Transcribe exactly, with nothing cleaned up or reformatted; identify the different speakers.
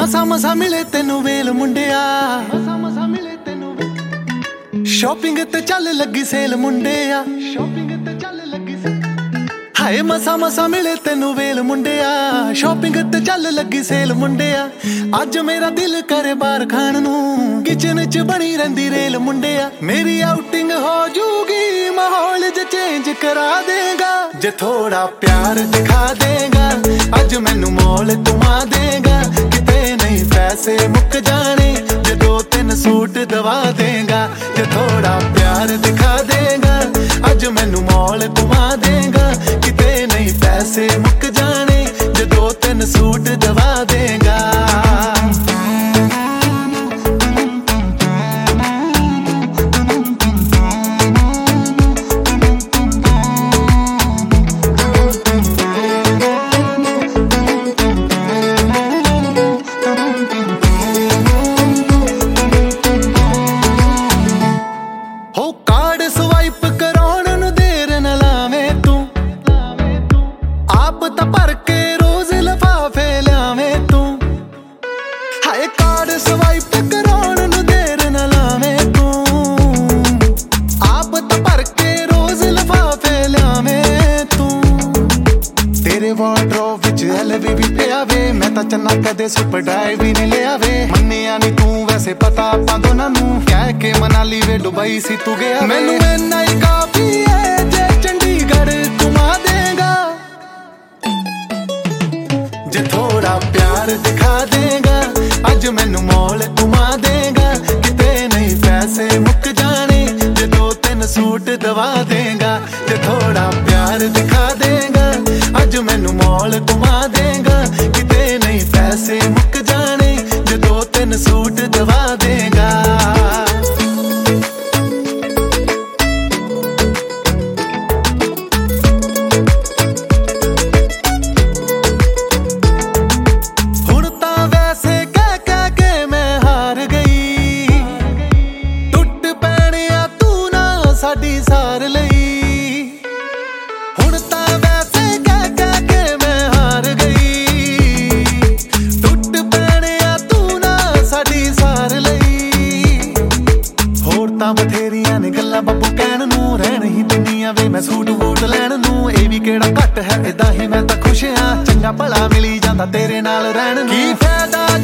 Speaker 1: ਮਸਾ ਮਸਾ ਮਿਲੇ ਤੈਨੂੰ ਵੇਲ ਮੁੰਡਿਆ, ਮਸਾ ਮਸਾ ਮਿਲੇ ਤੈਨੂੰ ਸ਼ਾਪਿੰਗ ਤੇ ਚੱਲ ਲੱਗੀ ਸੇਲ ਮੁੰਡਿਆ, ਸ਼ਾਪਿੰਗ ਤੇ ਚੱਲ ਲੱਗੀ ਸੇਲ ਹਾਏ ਮਸਾ ਮਸਾ ਮਿਲੇ ਤੈਨੂੰ ਵੇਲ ਮੁੰਡਿਆ, ਸ਼ਾਪਿੰਗ ਤੇ ਚੱਲ ਲੱਗੀ ਸੇਲ ਮੁੰਡਿਆ। ਅੱਜ ਮੇਰਾ ਦਿਲ ਕਰੇ ਬਾਹਰ ਖਾਣ ਨੂੰ, ਕਿਚਨ ਚ ਬਣੀ ਰਹਿੰਦੀ ਰੇਲ ਮੁੰਡਿਆ। ਮੇਰੀ ਆਊਟਿੰਗ ਹੋ ਜੂਗੀ, ਮਾਹੌਲ ਜੇ ਚੇਂਜ ਕਰਾ ਦੇਗਾ, ਜੇ ਥੋੜਾ ਪਿਆਰ ਦਿਖਾ ਦੇਗਾ। ਅੱਜ ਮੈਨੂੰ ਮੌਲ ਤੁਮਾ ਦੇਗਾ, ਕਿਤੇ ਨਹੀਂ ਪੈਸੇ ਮੁੱਕ ਜਾਣੇ, ਜੇ ਦੋ ਤਿੰਨ ਸੂਟ ਦਵਾ ਦੇਗਾ। ਜੇ ਥੋੜਾ ਪਿਆਰ ਦਿਖਾ ਦੇਗਾ, ਅੱਜ ਮੈਨੂੰ ਮੌਲ ਤੁਮਾ ਦੇਗਾ, ਕਿਤੇ ਨਹੀਂ ਪੈਸੇ ਮੁੱਕ ਜਾਣੇ, ਜੇ ਦੋ ਤਿੰਨ ਸੂਟ ਦਵਾ ਦੇਗਾ। ਹੋ ਕਾਰਡ ਸਵਾਈਪ ਕਰਾਉਣ ਨੂੰ ਦੇਰ ਨਾ ਲਾਵੇਂ ਤੂੰ, ਆਪ ਤਾਂ ਭਰ ਕੇ ਰੋਜ਼ ਲਿਫਾਫੇ ਲਿਆਵੇਂ ਤੂੰ। ਹਾਏ ਕਾਰਡ ਸਵਾਈਪ ਕਰਾਉਣ ਨੂੰ ਦੇਰ ਨਾ ਲਾਵੇਂ ਤੂੰ, ਆਪ ਤਾਂ ਭਰ ਕੇ ਰੋਜ਼ ਲਿਫਾਫੇ ਲਿਆਵੇਂ ਤੂੰ। ਤੇਰੇ ਵਾਰਡਰੋਬ ਵਿੱਚ ਐਲ ਵੀ ਵੀ ਪਿਆ ਵੇ, ਮੈਂ ਤਾਂ ਚੰਨਾ ਕਦੇ ਸੁਪਰ ਡਰਾਈਵ ਵੀ ਨਹੀਂ ਲਿਆ ਵੇ। ਮੰਨਿਆ ਨੀ ਤੂੰ ਵੈਸੇ ਪਤਾ ਆਪਾਂ ਦੋਨਾਂ ਨੂੰ, ਕਹਿ ਕੇ ਮਨਾਲੀ ਵੇ ਦੁਬਈ ਸੀ ਤੂੰ ਗਿਆ। ਮੈਨੂੰ ਇੰਨਾ ਹੀ ਕਾਫੀ ਏ, ਜੇ ਚੰਡੀਗੜ੍ਹ ਘੁਮਾ ਦੇਗਾ, ਜੇ ਥੋੜਾ ਪਿਆਰ ਦਿਖਾ ਦੇਗਾ। ਅੱਜ ਮੈਨੂੰ ਮੌਲ ਘੁਮਾ ਦੇਗਾ, ਕਿਤੇ ਨਹੀਂ ਪੈਸੇ ਮੁੱਕ ਜਾਣੇ, ਜੇ ਦੋ ਤਿੰਨ ਸੂਟ ਦਵਾ ਦੇਗਾ। ਜੇ ਥੋੜਾ ਪਿਆਰ ਦਿਖਾ ਦੇਗਾ, ਅੱਜ ਮੈਨੂੰ ਮੌਲ ਘੁਮਾ ਦੇਗਾ, ਕਿਤੇ ਨਹੀਂ ਪੈਸੇ ਮੁੱਕ ਜਾਣੇ, ਜੇ ਦੋ ਤਿੰਨ ਸੂਟ ਦਵਾ ਦੇਗਾ। ਹੁਣ ਤਾਂ ਵੈਸੇ ਕਹਿ ਕਹਿ ਕੇ ਮੈਂ ਹਾਰ ਗਈ, ਟੁੱਟ ਪੈਣਿਆ ਤੂੰ ਨਾ ਸਾਡੀ ਸਾਰ ਲਈ। ਹੁਣ ਤਾਂ ਵੈਸੇ ਕਹਿ ਕਹਿ ਕੇ ਮੈਂ ਹਾਰ ਗਈ, ਟੁੱਟ ਪੈਣਿਆ ਤੂੰ ਨਾ ਸਾਡੀ ਸਾਰ ਲਈ। ਹੋਰ ਤਾਂ ਬਥੇਰੀਆਂ ਨੇ ਗੱਲਾਂ ਬੱਬੂ ਕਹਿਣ ਨੂੰ, ਰਹਿਣ ਹੀ ਦੁਨੀਆ ਵੇ ਮੈਂ ਸੂਟ ਵੂਟ ਲੈਣ ਨੂੰ। ਇਹ ਵੀ ਕਿਹੜਾ ਘੱਟ ਹੈ, ਏਦਾਂ ਹੀ ਮੈਂ ਤਾਂ ਖੁਸ਼ ਹਾਂ, ਚੰਗਾ ਭਲਾ ਮਿਲੀ ਜਾਂਦਾ ਤੇਰੇ ਨਾਲ ਰਹਿਣ ਨੂੰ। ਕੀ ਫਾਇਦਾ